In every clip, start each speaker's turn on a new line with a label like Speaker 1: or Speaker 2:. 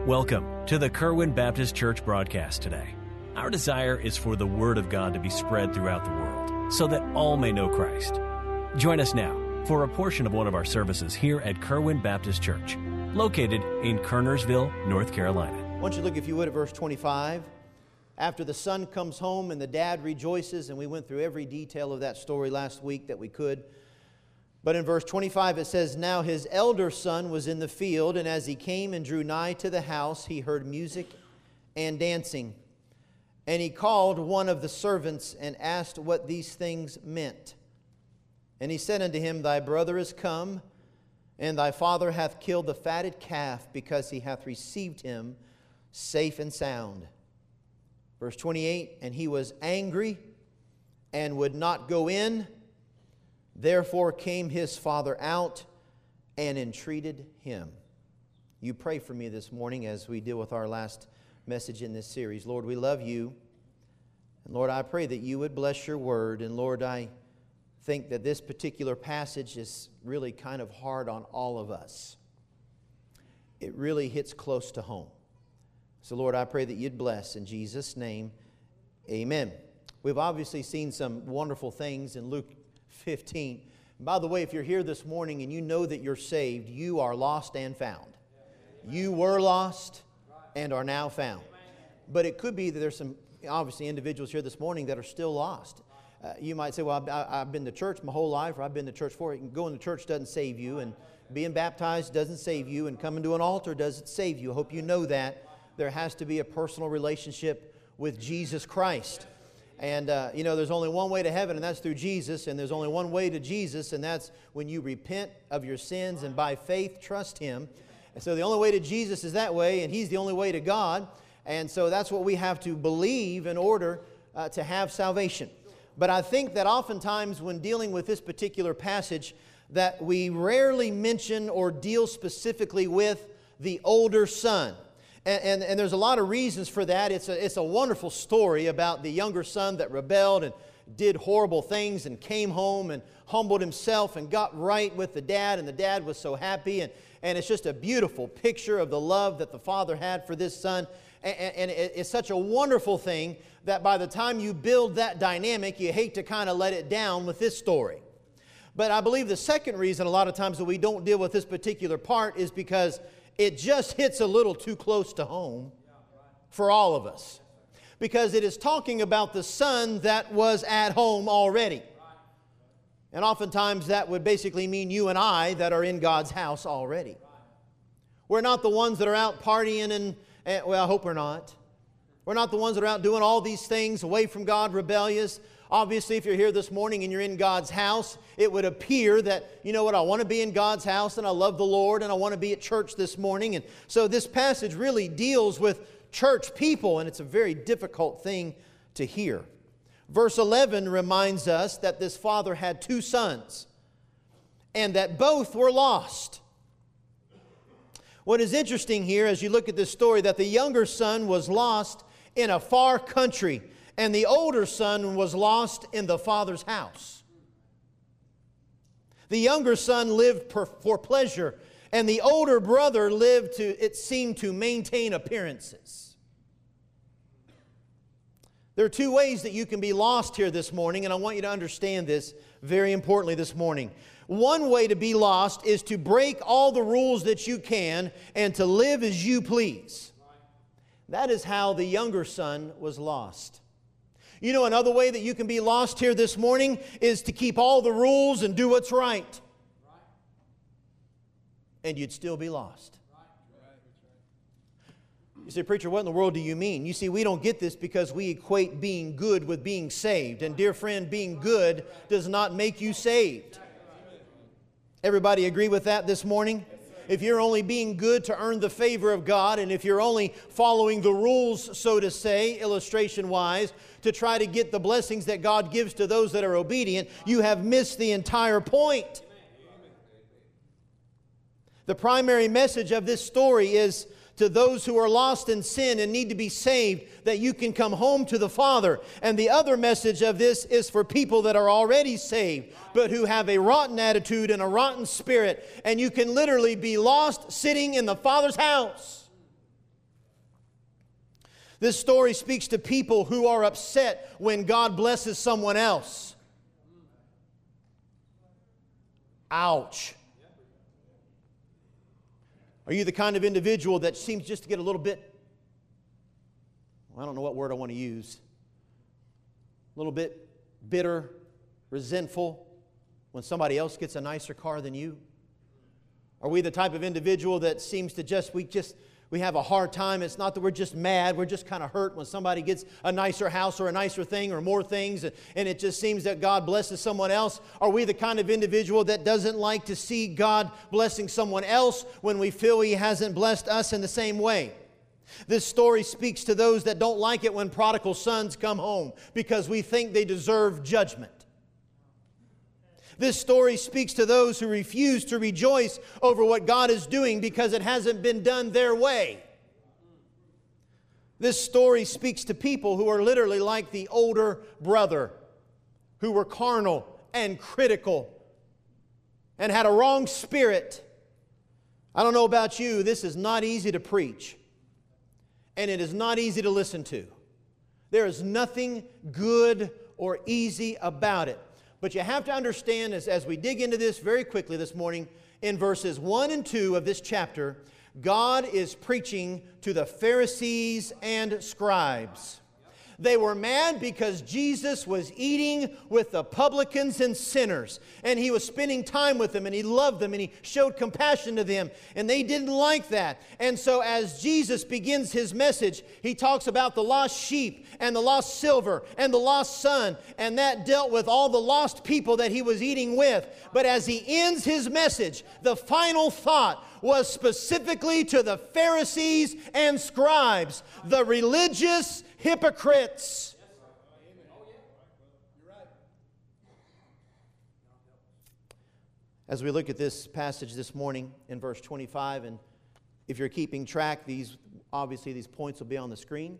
Speaker 1: Welcome to the Kerwin Baptist Church broadcast today. Our desire is for the Word of God to be spread throughout the world so that all may know Christ. Join us now for a portion of one of our services here at Kerwin Baptist Church, located in Kernersville, North Carolina.
Speaker 2: I want you to look, if you would, at verse 25. After the son comes home and the dad rejoices, and we went through every detail of that story last week that we could. But in verse 25 it says, "Now his elder son was in the field, and as he came and drew nigh to the house, he heard music and dancing. And he called one of the servants and asked what these things meant. And he said unto him, Thy brother is come, and thy father hath killed the fatted calf, because he hath received him safe and sound." Verse 28, "And he was angry and would not go in. Therefore came his father out and entreated him." You pray for me this morning as we deal with our last message in this series. Lord, we love you. And Lord, I pray that you would bless your word. And Lord, I think that this particular passage is really kind of hard on all of us. It really hits close to home. So Lord, I pray that you'd bless in Jesus' name. Amen. We've obviously seen some wonderful things in Luke 15. By the way, if you're here this morning and you know that you're saved, you are lost and found. You were lost and are now found. But it could be that there's some, obviously, individuals here this morning that are still lost. You might say, well, I've been to church my whole life, or I've been to church for it. Going to church doesn't save you, and being baptized doesn't save you, and coming to an altar doesn't save you. I hope you know that. There has to be a personal relationship with Jesus Christ. And, there's only one way to heaven, and that's through Jesus. And there's only one way to Jesus, and that's when you repent of your sins and by faith trust Him. And so the only way to Jesus is that way, and He's the only way to God. And so that's what we have to believe in order to have salvation. But I think that oftentimes when dealing with this particular passage, that we rarely mention or deal specifically with the older son. And there's a lot of reasons for that. It's a wonderful story about the younger son that rebelled and did horrible things and came home and humbled himself and got right with the dad, and the dad was so happy. And it's just a beautiful picture of the love that the father had for this son. And it's such a wonderful thing that by the time you build that dynamic, you hate to kind of let it down with this story. But I believe the second reason a lot of times that we don't deal with this particular part is because it just hits a little too close to home for all of us. Because it is talking about the son that was at home already. And oftentimes that would basically mean you and I that are in God's house already. We're not the ones that are out partying and well, I hope we're not. We're not the ones that are out doing all these things away from God, rebellious. Obviously, if you're here this morning and you're in God's house, it would appear that, you know what, I want to be in God's house and I love the Lord and I want to be at church this morning. And so this passage really deals with church people, and it's a very difficult thing to hear. Verse 11 reminds us that this father had two sons and that both were lost. What is interesting here as you look at this story, that the younger son was lost in a far country, and the older son was lost in the father's house. The younger son lived for pleasure, and the older brother lived it seemed to maintain appearances. There are two ways that you can be lost here this morning, and I want you to understand this very importantly this morning. One way to be lost is to break all the rules that you can and to live as you please. That is how the younger son was lost. You know, another way that you can be lost here this morning is to keep all the rules and do what's right. And you'd still be lost. You say, "Preacher, what in the world do you mean?" You see, we don't get this because we equate being good with being saved. And dear friend, being good does not make you saved. Everybody agree with that this morning? If you're only being good to earn the favor of God, and if you're only following the rules, so to say, illustration-wise, to try to get the blessings that God gives to those that are obedient, you have missed the entire point. The primary message of this story is to those who are lost in sin and need to be saved, that you can come home to the Father. And the other message of this is for people that are already saved, but who have a rotten attitude and a rotten spirit. And you can literally be lost sitting in the Father's house. This story speaks to people who are upset when God blesses someone else. Ouch. Are you the kind of individual that seems just to get a little bit, well, I don't know what word I want to use, a little bit bitter, resentful when somebody else gets a nicer car than you? Are we the type of individual that seems to we have a hard time? It's not that we're just mad, we're just kind of hurt when somebody gets a nicer house or a nicer thing or more things, and it just seems that God blesses someone else. Are we the kind of individual that doesn't like to see God blessing someone else when we feel He hasn't blessed us in the same way? This story speaks to those that don't like it when prodigal sons come home because we think they deserve judgment. This story speaks to those who refuse to rejoice over what God is doing because it hasn't been done their way. This story speaks to people who are literally like the older brother, who were carnal and critical and had a wrong spirit. I don't know about you, this is not easy to preach, and it is not easy to listen to. There is nothing good or easy about it. But you have to understand as we dig into this very quickly this morning, in verses 1 and 2 of this chapter, God is preaching to the Pharisees and scribes. They were mad because Jesus was eating with the publicans and sinners, and He was spending time with them, and He loved them, and He showed compassion to them, and they didn't like that. And so as Jesus begins His message, He talks about the lost sheep and the lost silver and the lost son, and that dealt with all the lost people that He was eating with. But as He ends His message, the final thought was specifically to the Pharisees and scribes, the religious hypocrites. As we look at this passage this morning in verse 25, and if you're keeping track, these points will be on the screen.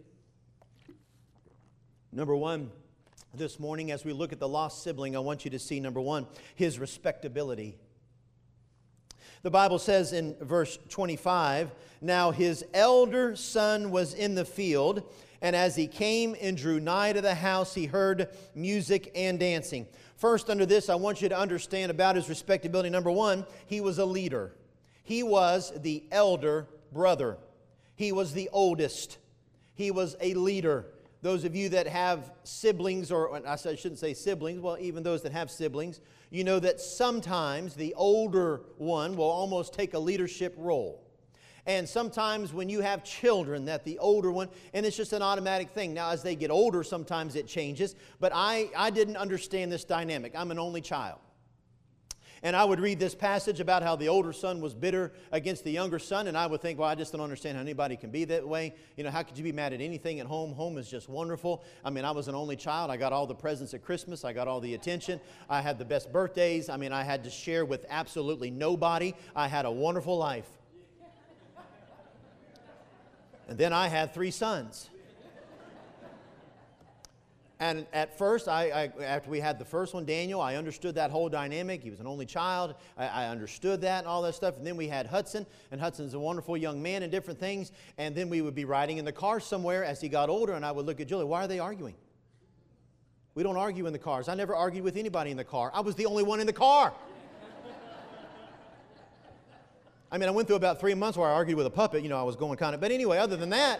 Speaker 2: Number one, this morning as we look at the lost sibling, I want you to see, number one, his respectability. The Bible says in verse 25, "Now his elder son was in the field, and as he came and drew nigh to the house, he heard music and dancing." First, under this, I want you to understand about his respectability. Number one, he was a leader. He was the elder brother. He was the oldest. He was a leader. Those of you that have siblings, or I shouldn't say siblings, well, even those that have siblings, you know that sometimes the older one will almost take a leadership role. And sometimes when you have children, that the older one, and it's just an automatic thing. Now, as they get older, sometimes it changes. But I didn't understand this dynamic. I'm an only child. And I would read this passage about how the older son was bitter against the younger son, and I would think, well, I just don't understand how anybody can be that way. You know, how could you be mad at anything at home? Home is just wonderful. I mean, I was an only child. I got all the presents at Christmas. I got all the attention. I had the best birthdays. I mean, I had to share with absolutely nobody. I had a wonderful life. And then I had 3 sons. And at first, after we had the first one, Daniel, I understood that whole dynamic. He was an only child. I understood that and all that stuff. And then we had Hudson, and Hudson's a wonderful young man and different things. And then we would be riding in the car somewhere as he got older, and I would look at Julie, why are they arguing? We don't argue in the cars. I never argued with anybody in the car. I was the only one in the car. I mean, I went through about 3 months where I argued with a puppet. You know, I was going kind of... But anyway, other than that...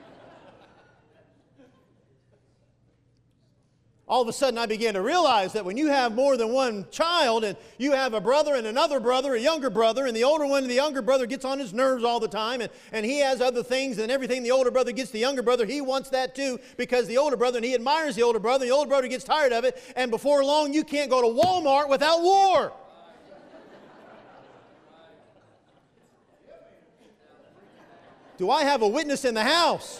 Speaker 2: all of a sudden I began to realize that when you have more than one child and you have a brother and another brother, a younger brother, and the older one and the younger brother gets on his nerves all the time, and he has other things, and everything the older brother gets the younger brother, he wants that too, because the older brother, and he admires the older brother gets tired of it, and before long you can't go to Walmart without war. Do I have a witness in the house?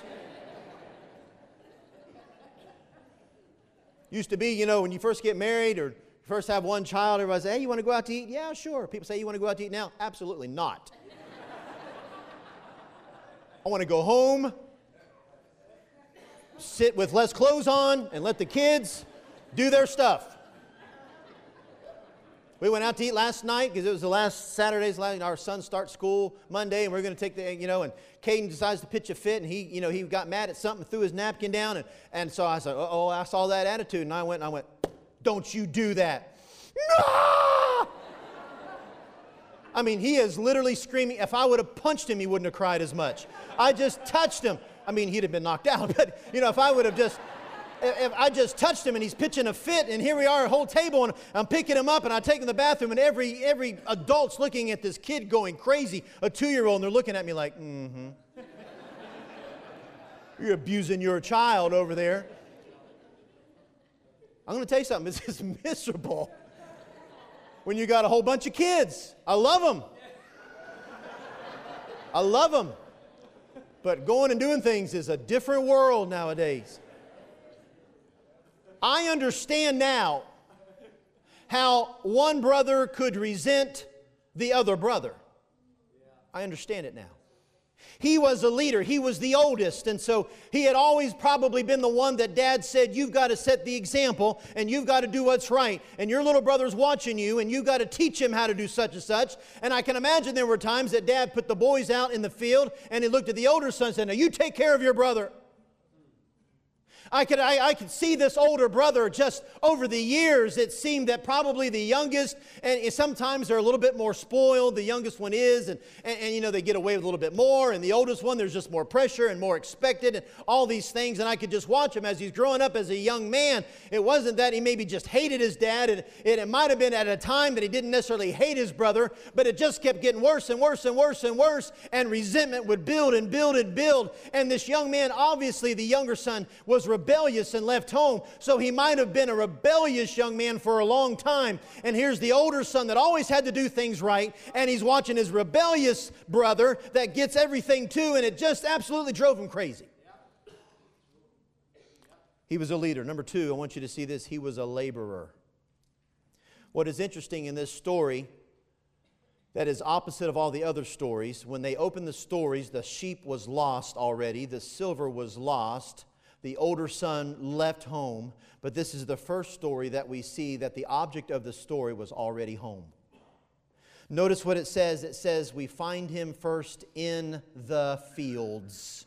Speaker 2: Used to be, you know, when you first get married or first have one child, everybody says, hey, you want to go out to eat? Yeah, sure. People say, you want to go out to eat now? Absolutely not. I want to go home, sit with less clothes on, and let the kids do their stuff. We went out to eat last night because it was the last Saturday's. Our son starts school Monday, and we're going to take and Caden decides to pitch a fit, and he got mad at something, threw his napkin down, and so I said, "Oh, I saw that attitude," and I went, "Don't you do that!" No! I memean, he is literally screaming. If I would have punched him, he wouldn't have cried as much. I just touched him. I mean, he'd have been knocked out, but if I would have if I just touched him and he's pitching a fit, and here we are, a whole table, and I'm picking him up, and I take him to the bathroom, and every adult's looking at this kid going crazy, a 2-year-old, and they're looking at me like, You're abusing your child over there. I'm going to tell you something. It's just miserable when you got a whole bunch of kids. I love them. I love them. But going and doing things is a different world nowadays. I understand now how one brother could resent the other brother. I understand it now. He was a leader. He was the oldest, and so he had always probably been the one that Dad said, "You've got to set the example, and you've got to do what's right, and your little brother's watching you, and you've got to teach him how to do such and such." And I can imagine there were times that Dad put the boys out in the field, and he looked at the older son and said, "Now you take care of your brother." I could see this older brother just over the years. It seemed that probably the youngest, and sometimes they're a little bit more spoiled, the youngest one is, and they get away with a little bit more, and the oldest one, there's just more pressure and more expected and all these things, and I could just watch him as he's growing up as a young man. It wasn't that he maybe just hated his dad, and it might have been at a time that he didn't necessarily hate his brother, but it just kept getting worse and worse and worse and worse, and resentment would build and build and build, and this young man, obviously the younger son, was rebellious and left home, so he might have been a rebellious young man for a long time. And here's the older son that always had to do things right, and he's watching his rebellious brother that gets everything too, and it just absolutely drove him crazy. He was a leader. Number 2, I want you to see this. He was a laborer. What is interesting in this story that is opposite of all the other stories, when they open the stories, the sheep was lost already, the silver was lost, the older son left home, but this is the first story that we see that the object of the story was already home. Notice what it says. It says, we find him first in the fields.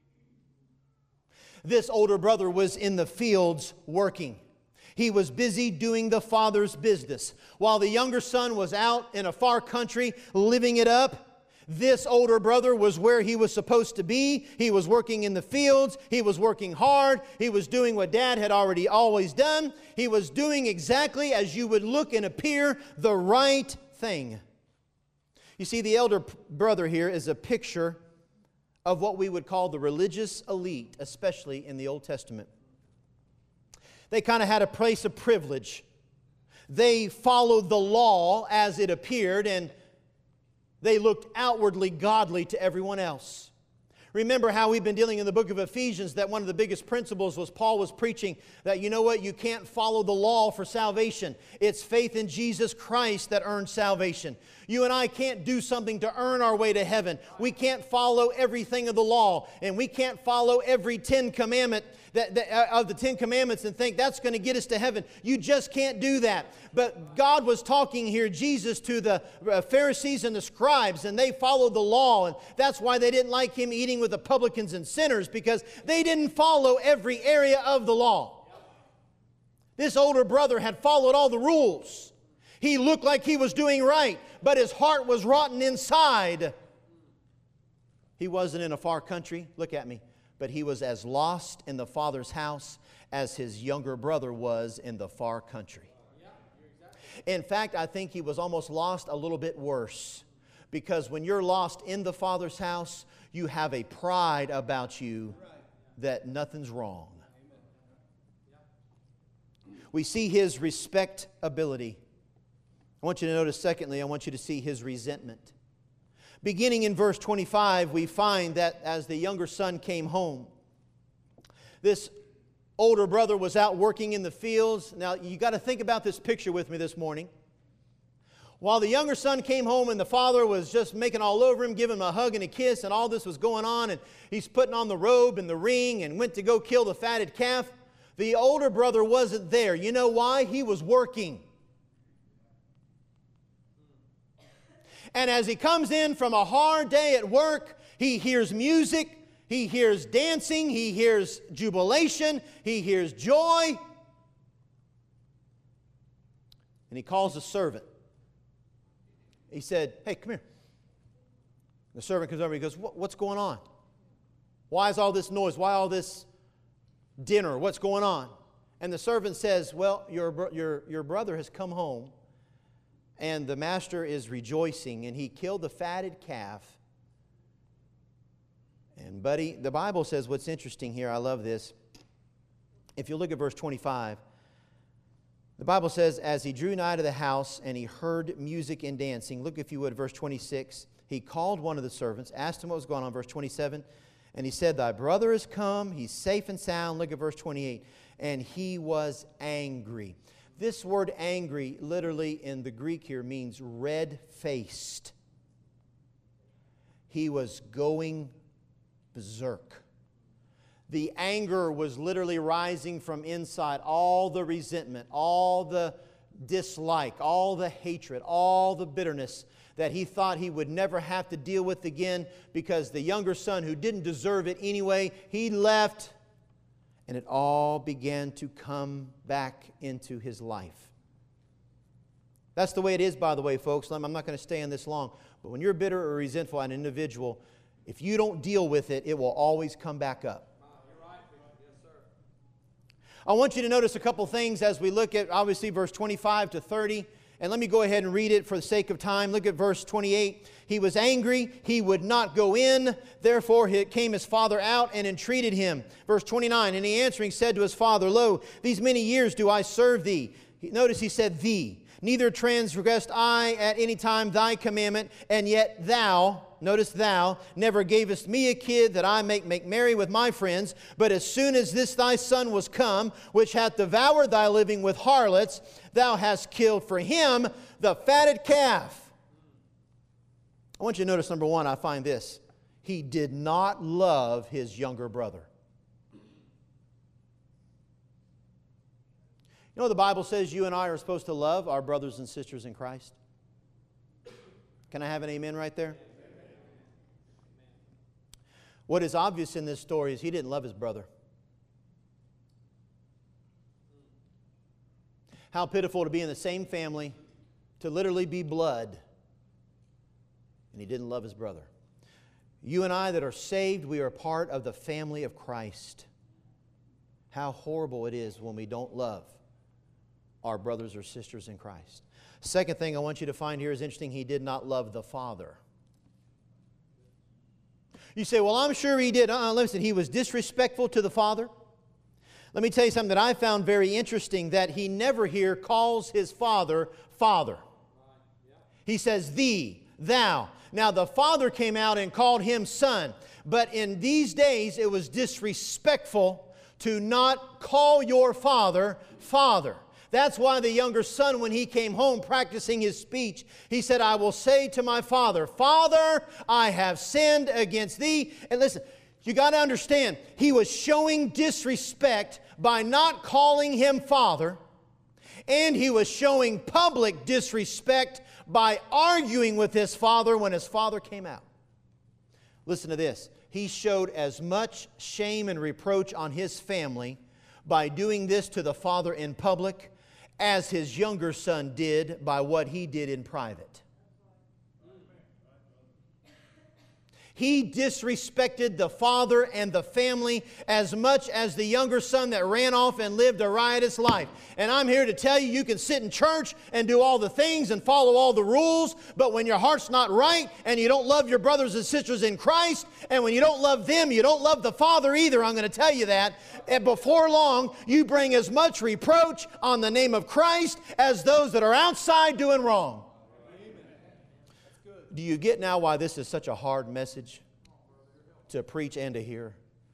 Speaker 2: This older brother was in the fields working. He was busy doing the father's business. While the younger son was out in a far country living it up, this older brother was where he was supposed to be. He was working in the fields. He was working hard. He was doing what Dad had already always done. He was doing exactly as you would look and appear the right thing. You see, the elder brother here is a picture of what we would call the religious elite, especially in the Old Testament. They kind of had a place of privilege. They followed the law as it appeared, and they looked outwardly godly to everyone else. Remember how we've been dealing in the book of Ephesians that one of the biggest principles was Paul was preaching that, you know what, you can't follow the law for salvation. It's faith in Jesus Christ that earns salvation. You and I can't do something to earn our way to heaven. We can't follow everything of the law, and we can't follow every 10 commandment of the 10 Commandments and think that's going to get us to heaven. You just can't do that. But God was talking here, Jesus, to the Pharisees and the scribes, and they followed the law, and that's why they didn't like Him eating with the publicans and sinners, because they didn't follow every area of the law. This older brother had followed all the rules. He looked like he was doing right, but his heart was rotten inside. He wasn't in a far country. Look at me. But he was as lost in the Father's house as his younger brother was in the far country. In fact, I think he was almost lost a little bit worse. Because when you're lost in the Father's house, you have a pride about you that nothing's wrong. We see his respectability. I want you to notice, secondly, I want you to see his resentment. Beginning in verse 25, we find that as the younger son came home, this older brother was out working in the fields. Now, you got to think about this picture with me this morning. While the younger son came home and the father was just making all over him, giving him a hug and a kiss, and all this was going on, and he's putting on the robe and the ring and went to go kill the fatted calf, the older brother wasn't there. You know why? He was working. And as he comes in from a hard day at work, he hears music, he hears dancing, he hears jubilation, he hears joy. And he calls the servant. He said, "Hey, come here." The servant comes over, he goes, "What's going on? Why is all this noise? Why all this dinner? What's going on?" And the servant says, "Well, your brother has come home, and the master is rejoicing, and he killed the fatted calf." And buddy, the Bible says what's interesting here, I love this. If you look at verse 25, the Bible says, "As he drew nigh to the house, and he heard music and dancing." Look, if you would, verse 26. He called one of the servants, asked him what was going on, verse 27. And he said, "Thy brother is come, he's safe and sound." Look at verse 28. "And he was angry." This word angry, literally in the Greek here, means red-faced. He was going berserk. The anger was literally rising from inside. All the resentment, all the dislike, all the hatred, all the bitterness that he thought he would never have to deal with again, because the younger son, who didn't deserve it anyway, he left, and it all began to come back into his life. That's the way it is, by the way, folks. I'm not going to stay on this long, but when you're bitter or resentful at an individual, if you don't deal with it, it will always come back up. I want you to notice a couple things as we look at, obviously, verse 25 to 30. And let me go ahead and read it for the sake of time. Look at verse 28. "He was angry, he would not go in. Therefore came his father out and entreated him." Verse 29, "And he answering said to his father, Lo, these many years do I serve thee." Notice he said thee. "Neither transgressed I at any time thy commandment, and yet thou," notice thou, "never gavest me a kid that I may make merry with my friends. But as soon as this thy son was come, which hath devoured thy living with harlots, thou hast killed for him the fatted calf." I want you to notice, number one, I find this. He did not love his younger brother. You know, the Bible says you and I are supposed to love our brothers and sisters in Christ. Can I have an amen right there? What is obvious in this story is he didn't love his brother. How pitiful to be in the same family, to literally be blood, and he didn't love his brother. You and I that are saved, we are part of the family of Christ. How horrible it is when we don't love our brothers or sisters in Christ. Second thing I want you to find here is interesting. He did not love the Father. You say, "Well, I'm sure he did." Listen, he was disrespectful to the Father. Let me tell you something that I found very interesting, that he never here calls his father, Father. He says, thee, thou. Now, the Father came out and called him Son. But in these days, it was disrespectful to not call your father, Father. That's why the younger son, when he came home practicing his speech, he said, "I will say to my father, Father, I have sinned against thee." And listen, you got to understand, he was showing disrespect by not calling him Father, and he was showing public disrespect by arguing with his father when his father came out. Listen to this. He showed as much shame and reproach on his family by doing this to the father in public as his younger son did by what he did in private. He disrespected the father and the family as much as the younger son that ran off and lived a riotous life. And I'm here to tell you, you can sit in church and do all the things and follow all the rules, but when your heart's not right and you don't love your brothers and sisters in Christ, and when you don't love them, you don't love the Father either, I'm going to tell you that. And before long, you bring as much reproach on the name of Christ as those that are outside doing wrong. Do you get now why this is such a hard message to preach and to hear?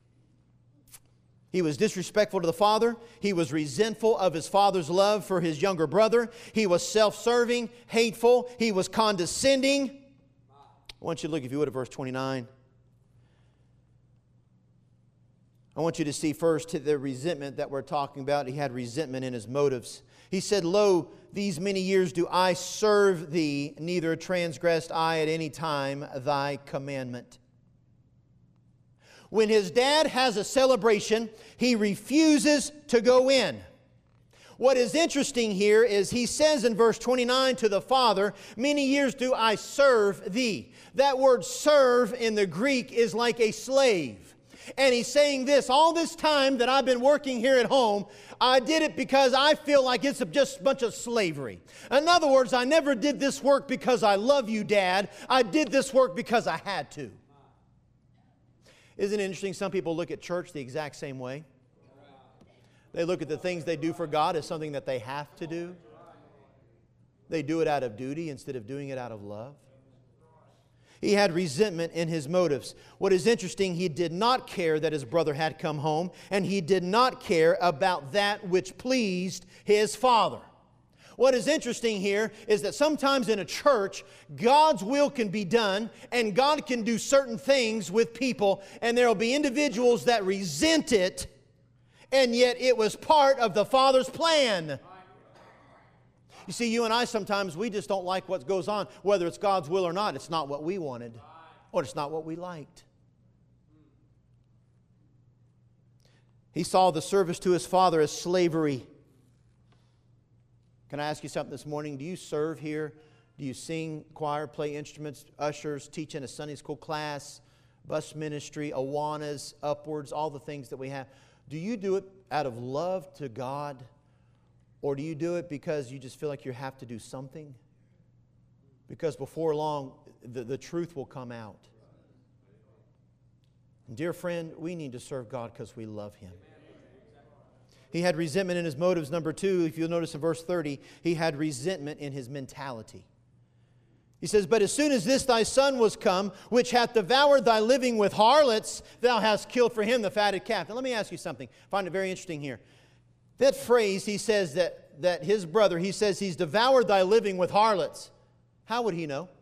Speaker 2: He was disrespectful to the father. He was resentful of his father's love for his younger brother. He was self-serving, hateful. He was condescending. I want you to look, if you would, at verse 29. I want you to see first the resentment that we're talking about. He had resentment in his motives. He said, Lo, these many years do I serve thee, neither transgressed I at any time thy commandment. When his dad has a celebration, he refuses to go in. What is interesting here is he says in verse 29 to the father, many years do I serve thee. That word serve in the Greek is like a slave. And he's saying this, all this time that I've been working here at home, I did it because I feel like it's just a bunch of slavery. In other words, I never did this work because I love you, Dad. I did this work because I had to. Isn't it interesting? Some people look at church the exact same way. They look at the things they do for God as something that they have to do. They do it out of duty instead of doing it out of love. He had resentment in his motives. What is interesting, he did not care that his brother had come home, and he did not care about that which pleased his father. What is interesting here is that sometimes in a church, God's will can be done, and God can do certain things with people, and there will be individuals that resent it, and yet it was part of the Father's plan. You see, you and I sometimes, we just don't like what goes on. Whether it's God's will or not, it's not what we wanted, or it's not what we liked. He saw the service to his father as slavery. Can I ask you something this morning? Do you serve here? Do you sing, choir, play instruments, ushers, teach in a Sunday school class, bus ministry, Awanas, Upwards, all the things that we have? Do you do it out of love to God? Or do you do it because you just feel like you have to do something? Because before long, the truth will come out. Dear friend, we need to serve God because we love Him. He had resentment in his motives. Number two, if you'll notice in verse 30, he had resentment in his mentality. He says, But as soon as this thy son was come, which hath devoured thy living with harlots, thou hast killed for him the fatted calf. Now let me ask you something. I find it very interesting here. That phrase, he says that his brother, he says he's devoured thy living with harlots. How would he know?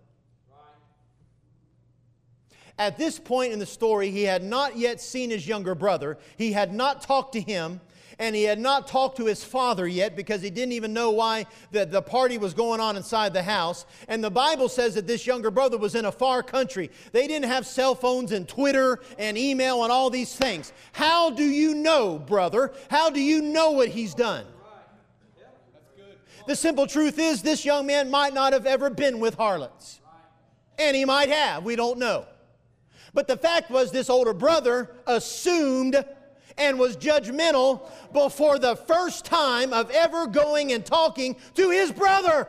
Speaker 2: At this point in the story, he had not yet seen his younger brother. He had not talked to him. And he had not talked to his father yet because he didn't even know why the party was going on inside the house. And the Bible says that this younger brother was in a far country. They didn't have cell phones and Twitter and email and all these things. How do you know, brother? How do you know what he's done? The simple truth is this young man might not have ever been with harlots. And he might have. We don't know. But the fact was this older brother assumed and was judgmental before the first time of ever going and talking to his brother.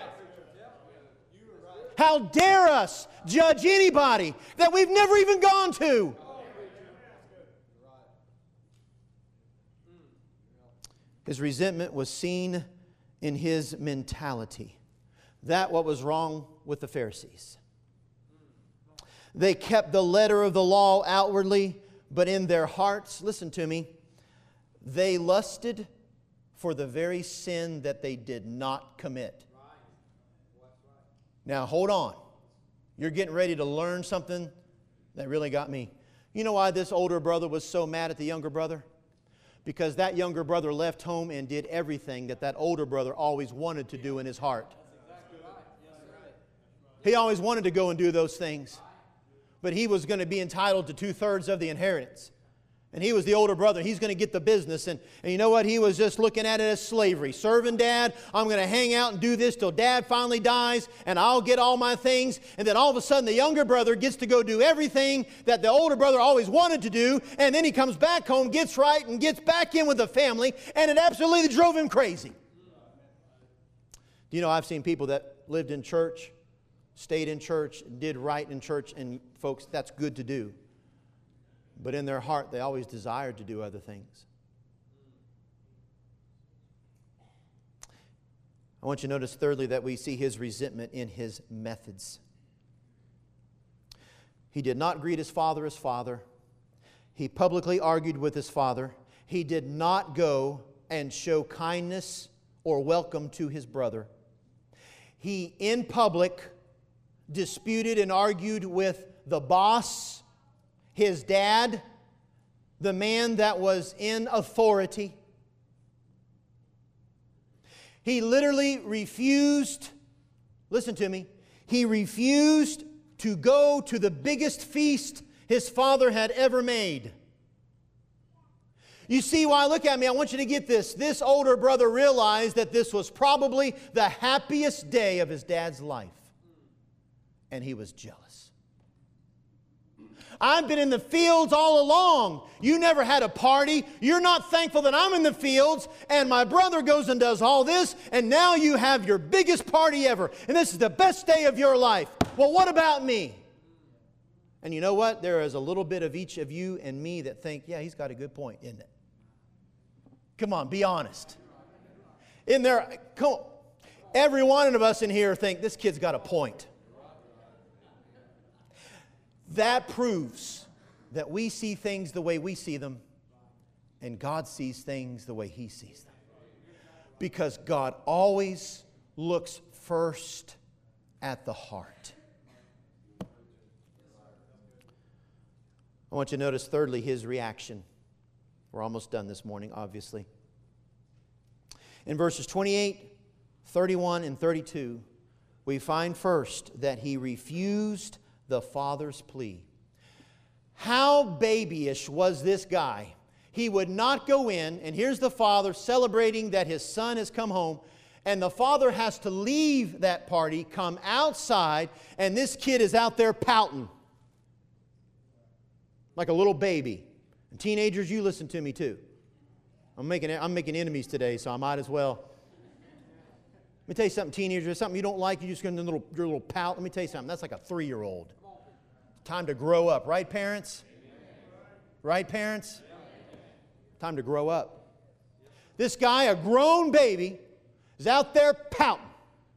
Speaker 2: How dare us judge anybody that we've never even gone to? His resentment was seen in his mentality. That what was wrong with the Pharisees. They kept the letter of the law outwardly, but in their hearts, listen to me, they lusted for the very sin that they did not commit. Now, hold on. You're getting ready to learn something that really got me. You know why this older brother was so mad at the younger brother? Because that younger brother left home and did everything that older brother always wanted to do in his heart. He always wanted to go and do those things. But he was going to be entitled to 2/3 of the inheritance. And he was the older brother. He's going to get the business. And you know what? He was just looking at it as slavery. Serving Dad, I'm going to hang out and do this till Dad finally dies, and I'll get all my things. And then all of a sudden, the younger brother gets to go do everything that the older brother always wanted to do. And then he comes back home, gets right, and gets back in with the family. And it absolutely drove him crazy. Do you know, I've seen people that lived in church, stayed in church, did right in church, and folks, that's good to do. But in their heart, they always desired to do other things. I want you to notice, thirdly, that we see his resentment in his methods. He did not greet his father as father. He publicly argued with his father. He did not go and show kindness or welcome to his brother. He, in public, disputed and argued with the boss, his dad, the man that was in authority. He literally refused, listen to me, he refused to go to the biggest feast his father had ever made. You see, why look at me, I want you to get this. This older brother realized that this was probably the happiest day of his dad's life. And he was jealous. I've been in the fields all along. You never had a party. You're not thankful that I'm in the fields and my brother goes and does all this, and now you have your biggest party ever, and this is the best day of your life. Well, what about me? And you know what? There is a little bit of each of you and me that think, yeah, he's got a good point, isn't it? Come on, be honest. In there, come on. Every one of us in here think, this kid's got a point. That proves that we see things the way we see them, and God sees things the way He sees them. Because God always looks first at the heart. I want you to notice, thirdly, His reaction. We're almost done this morning, obviously. In verses 28, 31, and 32, we find first that He refused the father's plea. How babyish was this guy? He would not go in, and here's the father celebrating that his son has come home, and the father has to leave that party, come outside, and this kid is out there pouting like a little baby. And teenagers, you listen to me too. I'm making enemies today, so I might as well. Let me tell you something, teenagers. There's something you don't like, you just get your little pout. Let me tell you something. That's like a 3-year-old. Time to grow up, right, parents? Right, parents? Time to grow up. This guy, a grown baby, is out there pouting.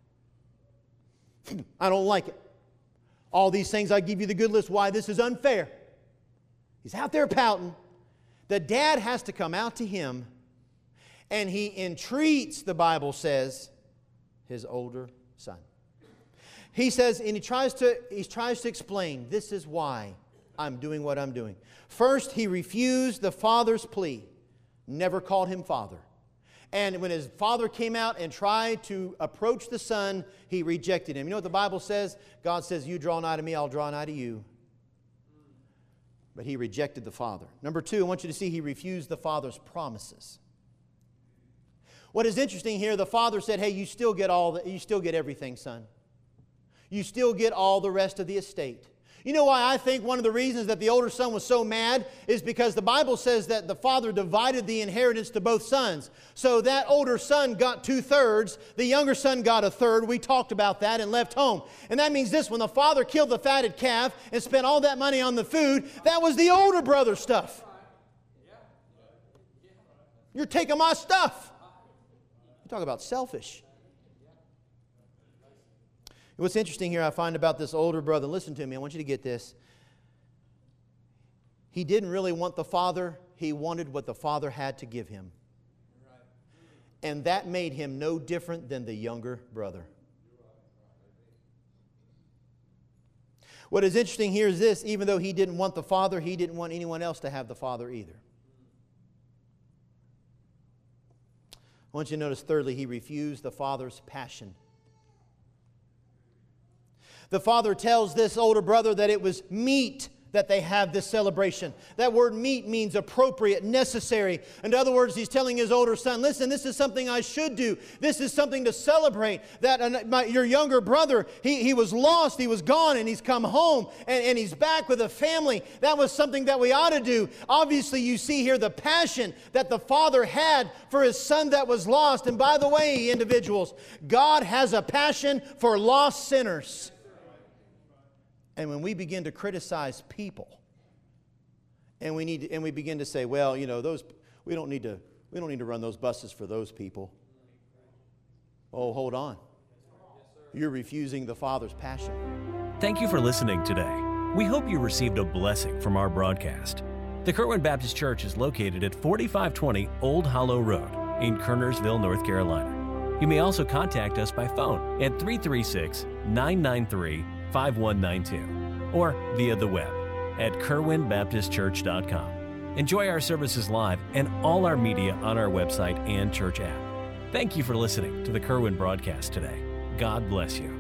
Speaker 2: I don't like it. All these things, I give you the good list why this is unfair. He's out there pouting. The dad has to come out to him, and he entreats, the Bible says, his older son. He says, and he tries to explain, this is why I'm doing what I'm doing. First, he refused the father's plea, never called him father. And when his father came out and tried to approach the son, he rejected him. You know what the Bible says? God says, you draw nigh to me, I'll draw nigh to you. But he rejected the father. Number 2, I want you to see he refused the father's promises. What is interesting here, the father said, hey, you still get everything, son. You still get all the rest of the estate. You know why I think one of the reasons that the older son was so mad is because the Bible says that the father divided the inheritance to both sons. So that older son got 2/3, the younger son got 1/3. We talked about that and left home. And that means this, when the father killed the fatted calf and spent all that money on the food, that was the older brother's stuff. You're taking my stuff. You talk about selfish. What's interesting here I find about this older brother, listen to me, I want you to get this. He didn't really want the father, he wanted what the father had to give him. And that made him no different than the younger brother. What is interesting here is this, even though he didn't want the father, he didn't want anyone else to have the father either. I want you to notice thirdly, he refused the father's passion. The father tells this older brother that it was meet that they have this celebration. That word meet means appropriate, necessary. In other words, he's telling his older son, listen, this is something I should do. This is something to celebrate. That your younger brother, he was lost, he was gone, and he's come home, and he's back with a family. That was something that we ought to do. Obviously, you see here the passion that the father had for his son that was lost. And by the way, individuals, God has a passion for lost sinners. And when we begin to criticize people, and we begin to say, well, you know, we don't need to run those buses for those people. Oh, hold on. You're refusing the Father's passion.
Speaker 1: Thank you for listening today. We hope you received a blessing from our broadcast. The Kerwin Baptist Church is located at 4520 Old Hollow Road in Kernersville, North Carolina. You may also contact us by phone at 336-993-5192 or via the web at kerwinbaptistchurch.com. Enjoy our services live and all our media on our website and church app. Thank you for listening to the Kerwin broadcast today. God bless you.